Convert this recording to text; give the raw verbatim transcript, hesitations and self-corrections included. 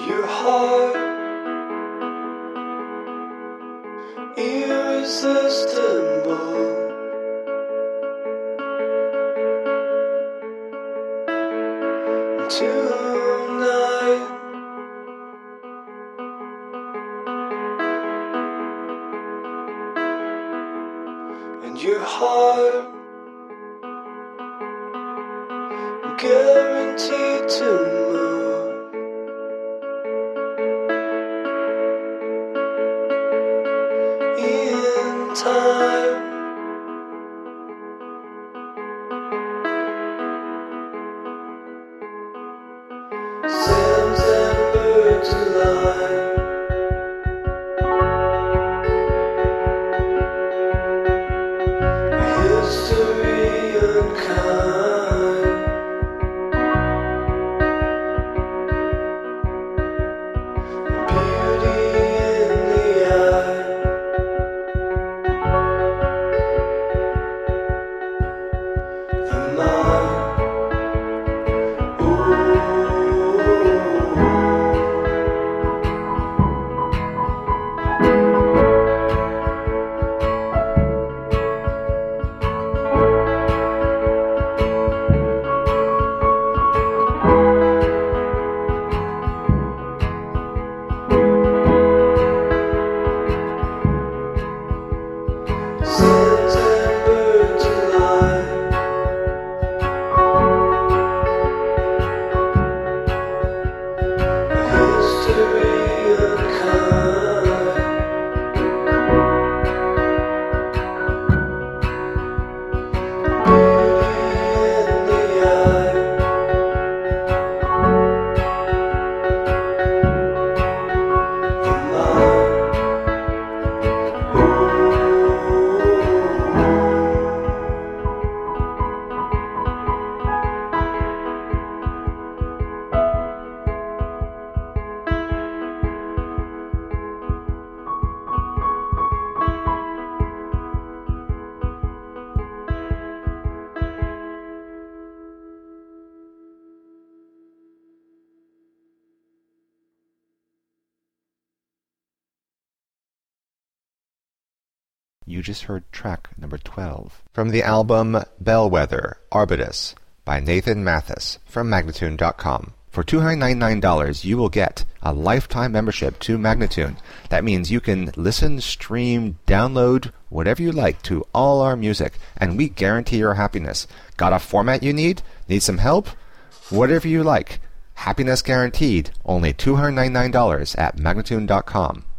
your heart, irresistible. Tonight, and your heart guaranteed to move in time. Sands and birds align. History unkind. Beauty in the eye. The mind. Sands and birds align. History unkind. Beauty in the eye. The mind. You just heard track number twelve from the album Bellwether, Arbutus by Nathan Mathis from Magnatune dot com. For two hundred ninety-nine dollars, you will get a lifetime membership to Magnatune. That means you can listen, stream, download, whatever you like to all our music, and we guarantee your happiness. Got a format you need? Need some help? Whatever you like. Happiness guaranteed. Only two hundred ninety-nine dollars at Magnatune dot com.